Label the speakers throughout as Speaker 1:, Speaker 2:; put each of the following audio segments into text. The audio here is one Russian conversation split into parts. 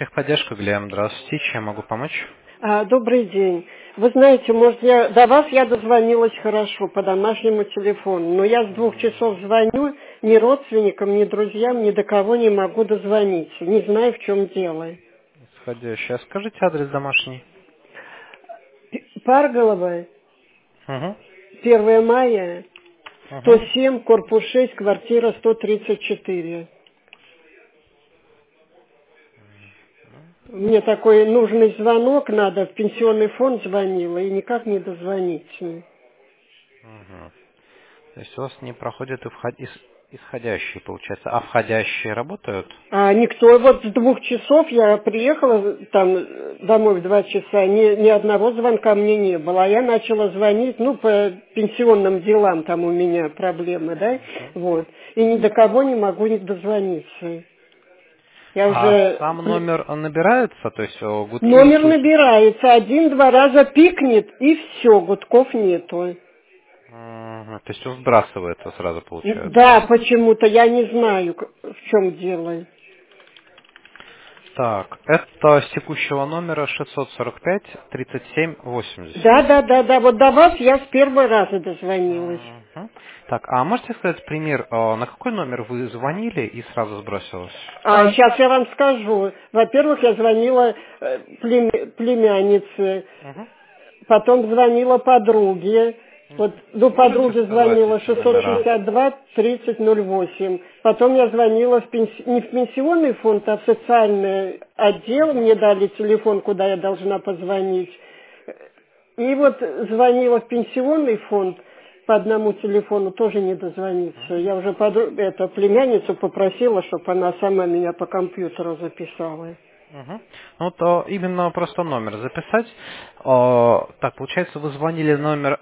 Speaker 1: Техподдержка, Глеб, здравствуйте, чем могу помочь?
Speaker 2: Добрый день. Вы знаете, может, до вас я дозвонилась хорошо по домашнему телефону, но я с 2 часов звоню, ни родственникам, ни друзьям, ни до кого не могу дозвониться. Не знаю, в чем дело.
Speaker 1: Исходящая. Скажите адрес домашний.
Speaker 2: Парголова,
Speaker 1: Угу.
Speaker 2: 1 мая,
Speaker 1: Угу.
Speaker 2: 107, корпус 6, квартира 134. Мне такой нужный звонок надо, в пенсионный фонд звонила и никак не дозвониться.
Speaker 1: Угу. То есть у вас не проходят исходящие, получается, а входящие работают?
Speaker 2: Никто, вот с 2 часов я приехала там домой в 2 часа, ни одного звонка мне не было. А я начала звонить, по пенсионным делам там у меня проблемы, да, вот. И ни до кого не могу не дозвониться. Я
Speaker 1: А
Speaker 2: уже...
Speaker 1: сам номер набирается, то есть гудки вы
Speaker 2: Номер
Speaker 1: слышите?
Speaker 2: набирается, 1-2 раза пикнет, и все, гудков нету.
Speaker 1: Мгм. То есть он сбрасывает сразу, получается.
Speaker 2: Да, почему-то, я не знаю, в чем дело.
Speaker 1: Так, это с текущего номера 645-37-80.
Speaker 2: Да, вот до вас я с первого раза дозвонилась.
Speaker 1: Мгм. Так, а можете сказать пример, на какой номер вы звонили и сразу сбросилось?
Speaker 2: Сейчас я вам скажу. Во-первых, я звонила племяннице,
Speaker 1: Мгм.
Speaker 2: потом звонила подруге. Вот до
Speaker 1: Можете
Speaker 2: подруги
Speaker 1: сказать
Speaker 2: звонила
Speaker 1: эти номера?
Speaker 2: 662-3008. Потом я звонила не в пенсионный фонд, а в социальный отдел. Мне дали телефон, куда я должна позвонить. И вот звонила в пенсионный фонд по одному телефону, тоже не дозвониться. Я уже племянницу попросила, чтобы она сама меня по компьютеру записала.
Speaker 1: Мгм. Ну вот именно просто номер записать. Так, получается, вы звонили на номер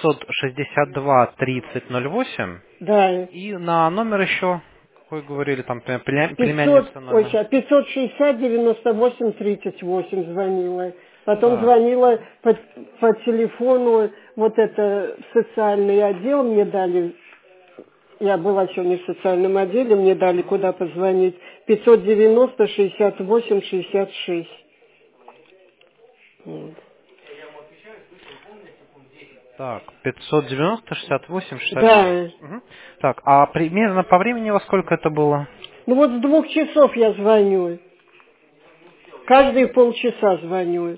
Speaker 1: 662-3008
Speaker 2: Да,
Speaker 1: и на номер еще, какой говорили, там племянница номер.
Speaker 2: 560-98-38 звонила. Потом
Speaker 1: Так.
Speaker 2: звонила по телефону, вот это в социальный отдел мне дали. Я была сегодня в социальном отделе, мне дали куда позвонить. 590-68-66. Вот.
Speaker 1: Так, 590-68-66.
Speaker 2: Да.
Speaker 1: Мгм. Так, а примерно по времени во сколько это было?
Speaker 2: Вот с 2 часов я звоню. Каждые полчаса звоню.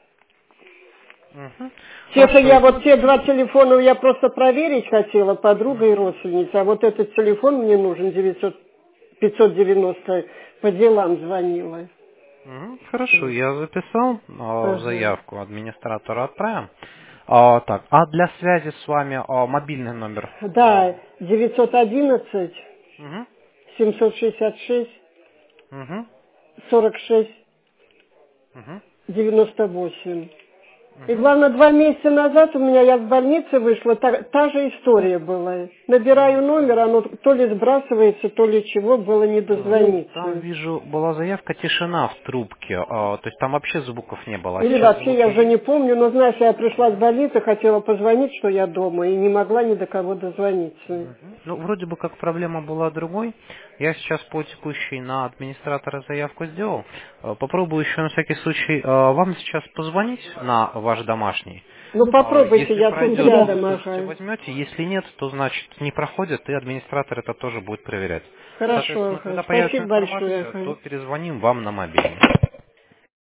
Speaker 1: Мгм.
Speaker 2: Те-то
Speaker 1: Хорошо.
Speaker 2: я те 2 телефона я просто проверить хотела, подруга и родственница. А вот этот телефон мне нужен, 590, по делам звонила.
Speaker 1: Хорошо, я записал
Speaker 2: Ага.
Speaker 1: заявку, администратору отправим. Так, а для связи с вами мобильный номер?
Speaker 2: Да, 911
Speaker 1: Мгм.
Speaker 2: 766
Speaker 1: Мгм.
Speaker 2: 46
Speaker 1: Мгм.
Speaker 2: 98. И
Speaker 1: Мгм.
Speaker 2: главное, 2 месяца назад я с больницы вышла, та же история была. Набираю номер, оно то ли сбрасывается, то ли чего, было не
Speaker 1: Там
Speaker 2: дозвониться.
Speaker 1: вижу, была заявка тишина в трубке, то есть там вообще звуков не было. А
Speaker 2: Или
Speaker 1: сейчас
Speaker 2: вообще, я
Speaker 1: звуки
Speaker 2: уже не
Speaker 1: есть?
Speaker 2: помню, но знаешь, я пришла с больницы, хотела позвонить, что я дома, и не могла ни до кого дозвониться.
Speaker 1: Ну, вроде бы как проблема была другой. Я сейчас по текущей на администратора заявку сделал. Попробую еще на всякий случай вам сейчас позвонить на ваш домашний.
Speaker 2: Ну попробуйте,
Speaker 1: Если
Speaker 2: я тут
Speaker 1: пройдет, то
Speaker 2: рядом,
Speaker 1: слушайте,
Speaker 2: ага.
Speaker 1: возьмете. Если нет, то значит не проходит, и администратор это тоже будет проверять.
Speaker 2: Хорошо,
Speaker 1: Соответственно,
Speaker 2: ага.
Speaker 1: когда появится
Speaker 2: Спасибо большое,
Speaker 1: информация, то
Speaker 2: ага.
Speaker 1: перезвоним вам на мобильный.